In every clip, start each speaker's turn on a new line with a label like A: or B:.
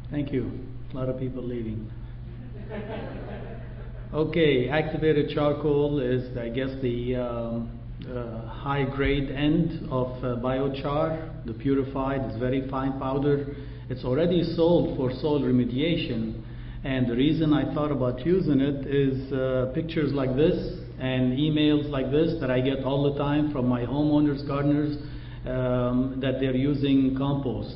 A: Thank you. A lot of people leaving. Okay, activated charcoal is, I guess, the high grade end of biochar. The purified is very fine powder. It's already sold for soil remediation, and the reason I thought about using it is pictures like this and emails like this that I get all the time from my homeowners, gardeners, that they're using compost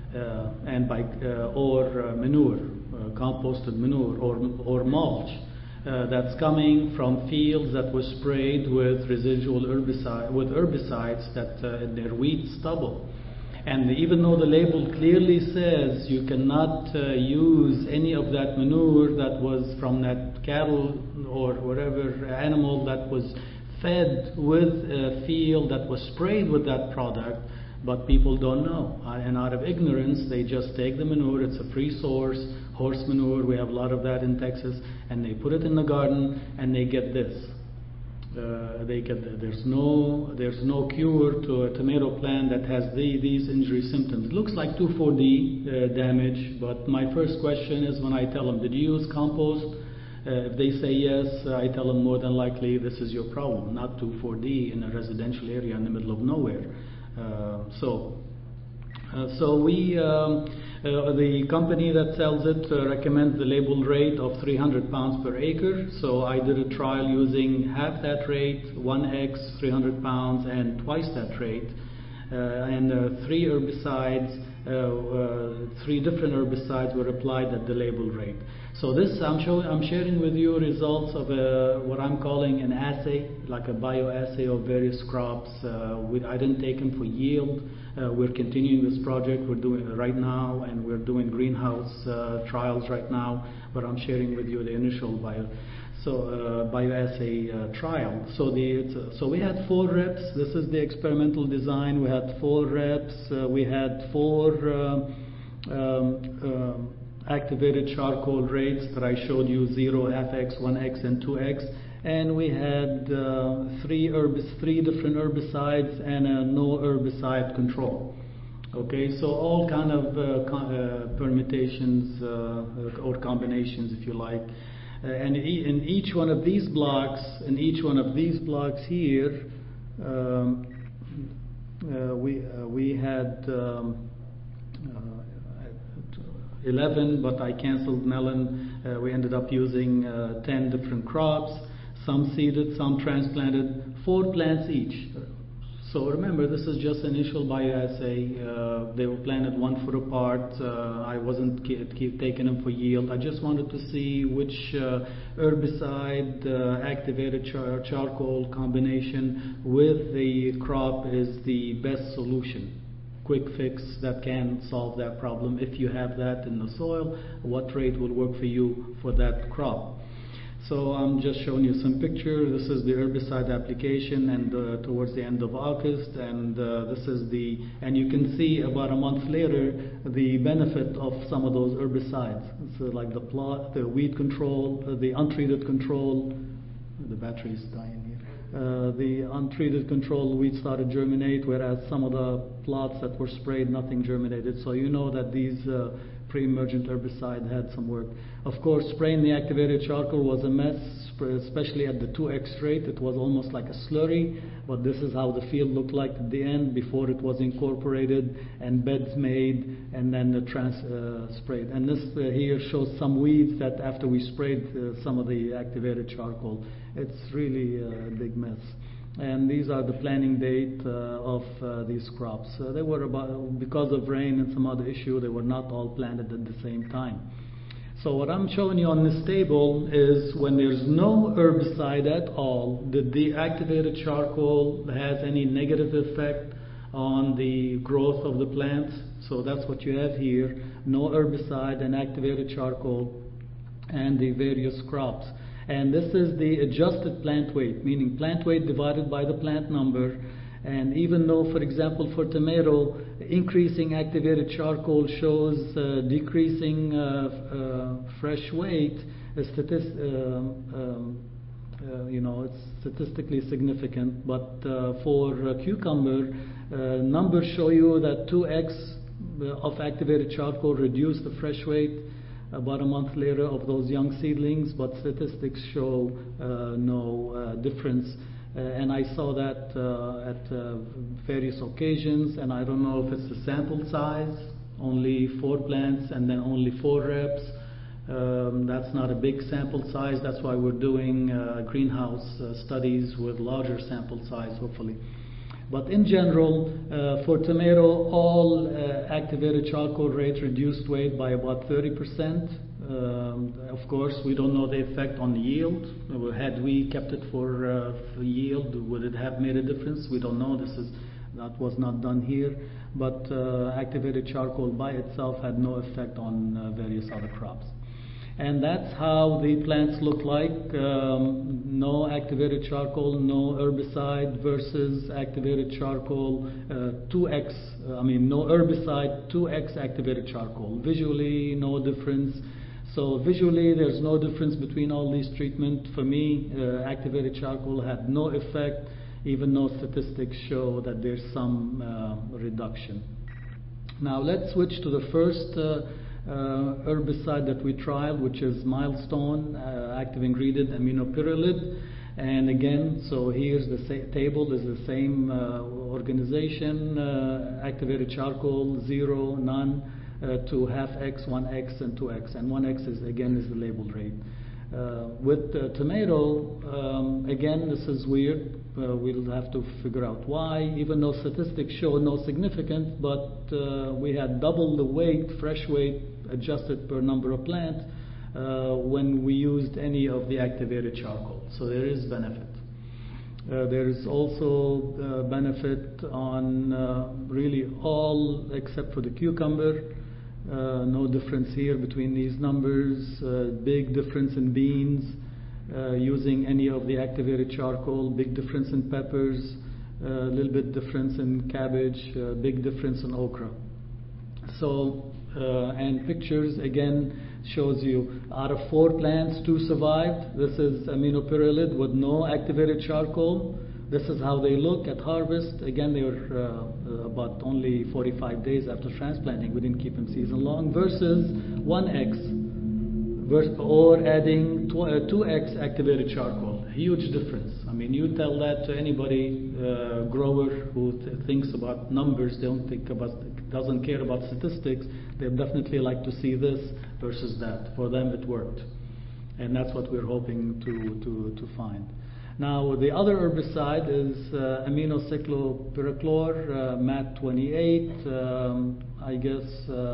A: or manure, composted manure or mulch that's coming from fields that was sprayed with residual herbicides that in their wheat stubble. And even though the label clearly says you cannot use any of that manure that was from that cattle or whatever animal that was fed with a field that was sprayed with that product, but people don't know. And out of ignorance, they just take the manure. It's a free source, horse manure. We have a lot of that in Texas. And they put it in the garden, and they get this. There's no cure to a tomato plant that has these injury symptoms. It looks like 2,4-D damage, but my first question is when I tell them, did you use compost? If they say yes, I tell them more than likely this is your problem, not 2,4-D in a residential area in the middle of nowhere. The company that sells it recommends the labeled rate of 300 pounds per acre. So I did a trial using half that rate, 1x 300 pounds, and twice that rate, and three different herbicides were applied at the labeled rate. So this I'm sharing with you results of what I'm calling an assay, like a bioassay of various crops. I didn't take them for yield. We're continuing this project. We're doing it right now, and we're doing greenhouse trials right now. But I'm sharing with you the initial bioassay trial. So we had 4 reps. This is the experimental design. We had 4 reps. We had 4 activated charcoal rates that I showed you: 0, half x, 1x, and 2x. And we had 3 different herbicides and a no herbicide control. Okay, so all kind of permutations or combinations, if you like. And in each one of these blocks, here, we had 11, but I canceled melon. We ended up using 10 different crops, some seeded, some transplanted, 4 plants each. So remember, this is just initial bioassay. They were planted 1 foot apart. I wasn't taking them for yield. I just wanted to see which herbicide activated charcoal combination with the crop is the best solution. Quick fix that can solve that problem. If you have that in the soil, what rate will work for you for that crop? So I'm just showing you some picture. This is the herbicide application, and towards the end of August, and and you can see about a month later the benefit of some of those herbicides. So like the weed control, the untreated control. The battery is dying here. The untreated control weeds started germinate, whereas some of the plots that were sprayed, nothing germinated. So you know that these pre-emergent herbicide had some work. Of course, spraying the activated charcoal was a mess, especially at the 2x rate. It was almost like a slurry, but this is how the field looked like at the end before it was incorporated and beds made and then the sprayed. And this here shows some weeds that after we sprayed some of the activated charcoal. It's really a big mess. And these are the planting date of these crops. They were because of rain and some other issue, they were not all planted at the same time. So what I'm showing you on this table is when there's no herbicide at all, did the activated charcoal has any negative effect on the growth of the plants? So that's what you have here: no herbicide and activated charcoal and the various crops. And this is the adjusted plant weight, meaning plant weight divided by the plant number. And even though, for example, for tomato, increasing activated charcoal shows decreasing fresh weight, it's statistically significant. But for cucumber, numbers show you that 2x of activated charcoal reduced the fresh weight about a month later of those young seedlings, but statistics show no difference. And I saw that at various occasions, and I don't know if it's the sample size, only 4 plants and then only 4 reps. That's not a big sample size. That's why we're doing greenhouse studies with larger sample size, hopefully. But in general, for tomato, all activated charcoal rate reduced weight by about 30%. Of course, we don't know the effect on the yield. Had we kept it for yield, would it have made a difference? We don't know. That was not done here. But activated charcoal by itself had no effect on various other crops. And that's how the plants look like. No activated charcoal, no herbicide versus activated charcoal 2x. No herbicide, 2x activated charcoal. Visually, no difference. So visually, there's no difference between all these treatments. For me, activated charcoal had no effect, even though statistics show that there's some reduction. Now let's switch to the first herbicide that we tried, which is Milestone active ingredient aminopyrrolide. And again, so here's the table is the same organization, activated charcoal 0, none, to half X, 1X, and 2X. And 1X is the labeled rate. With tomato, again, this is weird. We'll have to figure out why, even though statistics show no significance, but we had double the weight, fresh weight, adjusted per number of plants when we used any of the activated charcoal. So there is benefit. There is also benefit on really all except for the cucumber. No difference here between these numbers. Big difference in beans using any of the activated charcoal. Big difference in peppers. A little bit difference in cabbage. Big difference in okra. So and pictures again shows you out of 4 plants 2 survived. This is aminopyrrolide with no activated charcoal. This is how they look at harvest. Again, they were about only 45 days after transplanting. We didn't keep them season long. Versus 1x or adding 2x activated charcoal. Huge difference. You tell that to anybody grower who thinks about numbers, doesn't care about statistics. They definitely like to see this versus that. For them, it worked, and that's what we're hoping to find. Now, the other herbicide is aminocyclopyrrochlor, MAT 28. I guess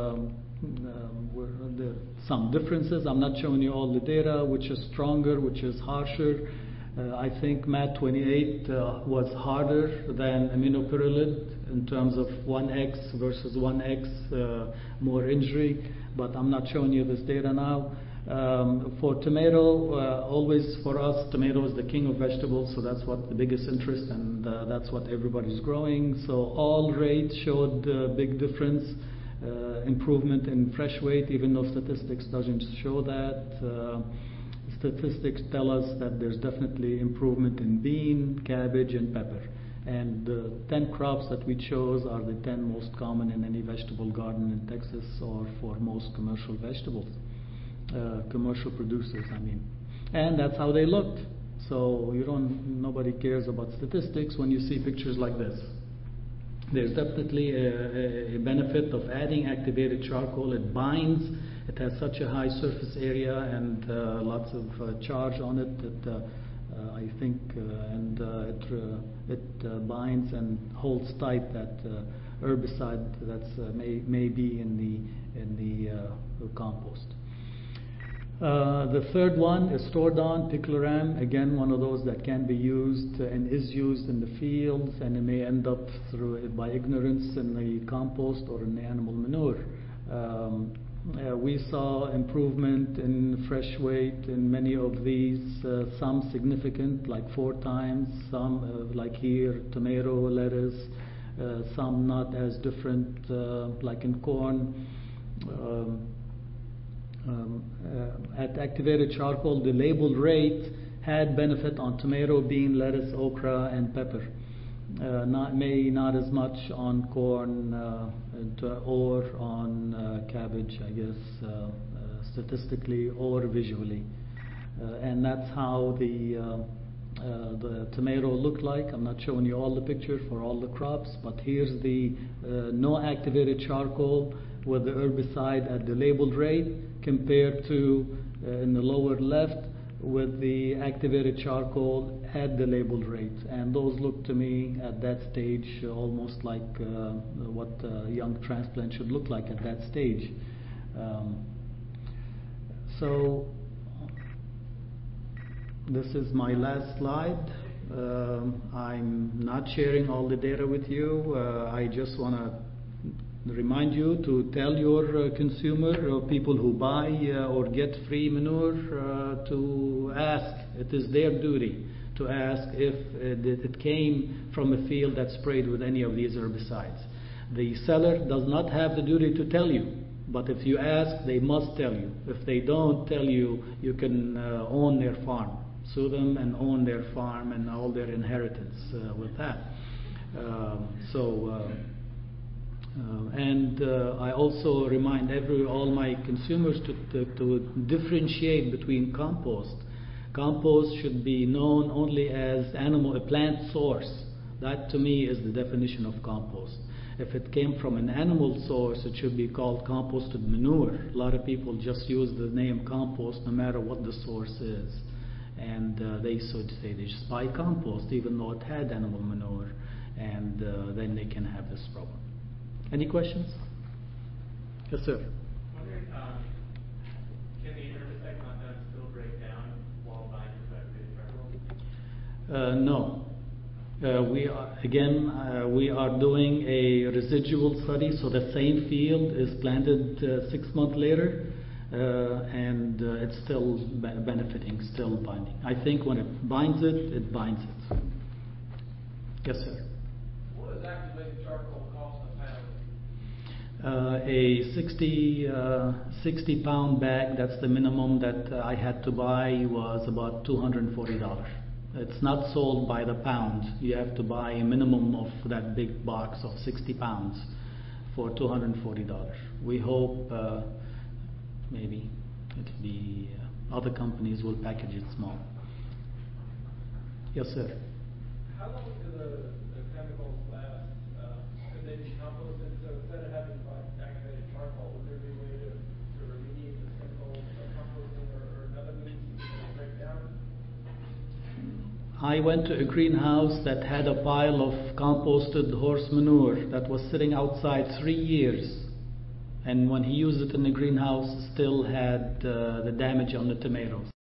A: some differences. I'm not showing you all the data, which is stronger, which is harsher. I think MAT 28 was harder than aminopyrrolide in terms of 1x versus 1x, more injury, but I'm not showing you this data now. For tomato, always for us, tomato is the king of vegetables, so that's what the biggest interest, and that's what everybody's growing. So all rates showed big difference, improvement in fresh weight, even though statistics doesn't show that. Statistics tell us that there's definitely improvement in bean, cabbage, and pepper. And the 10 crops that we chose are the 10 most common in any vegetable garden in Texas, or for most commercial vegetables. Commercial producers, and that's how they looked. So nobody cares about statistics when you see pictures like this. There's definitely a benefit of adding activated charcoal. It binds. It has such a high surface area and lots of charge on it that I think, and it binds and holds tight that herbicide that's may be in the compost. The third one is Stordon picloram, again one of those that can be used and is used in the fields, and it may end up by ignorance in the compost or in the animal manure. We saw improvement in fresh weight in many of these, some significant, like 4 times, some like here, tomato, lettuce, some not as different, like in corn. At activated charcoal, the labeled rate had benefit on tomato, bean, lettuce, okra, and pepper. not as much on corn or on cabbage, I guess, statistically or visually. And that's how the tomato looked like. I'm not showing you all the pictures for all the crops, but here's the no activated charcoal with the herbicide at the labeled rate compared to in the lower left with the activated charcoal at the labeled rate. And those look to me at that stage almost like what a young transplant should look like at that stage. So this is my last slide. I'm not sharing all the data with you. I just want to remind you to tell your consumer or people who buy or get free manure to ask. It is their duty to ask if it came from a field that's sprayed with any of these herbicides. The seller does not have the duty to tell you, but if you ask, they must tell you. If they don't tell you, you can own their farm. Sue them and own their farm and all their inheritance with that. I also remind all my consumers to differentiate between compost. Compost should be known only as a plant source. That to me is the definition of compost. If it came from an animal source, it should be called composted manure. A lot of people just use the name compost no matter what the source is. And they just buy compost even though it had animal manure, and then they can have this problem. Any questions? Yes, sir.
B: Wondering, can the herbicide content still break down while buying activated charcoal?
A: No. We are doing a residual study, so the same field is planted 6 months later, and it's still benefiting, still binding. I think when it binds it binds it. Yes, sir.
C: What does activated charcoal cost a pound?
A: A 60 pound bag, that's the minimum that I had to buy, was about $240. It's not sold by the pound. You have to buy a minimum of that big box of 60 pounds for $240. We hope maybe it'll be other companies will package it small. Yes, sir.
C: How long do the chemicals last? Could they be composted? So instead of having activated charcoal, would there be a way to remediate this chemical composting or another means to break down?
A: I went to a greenhouse that had a pile of composted horse manure that was sitting outside 3 years. And when he used it in the greenhouse, still had the damage on the tomatoes.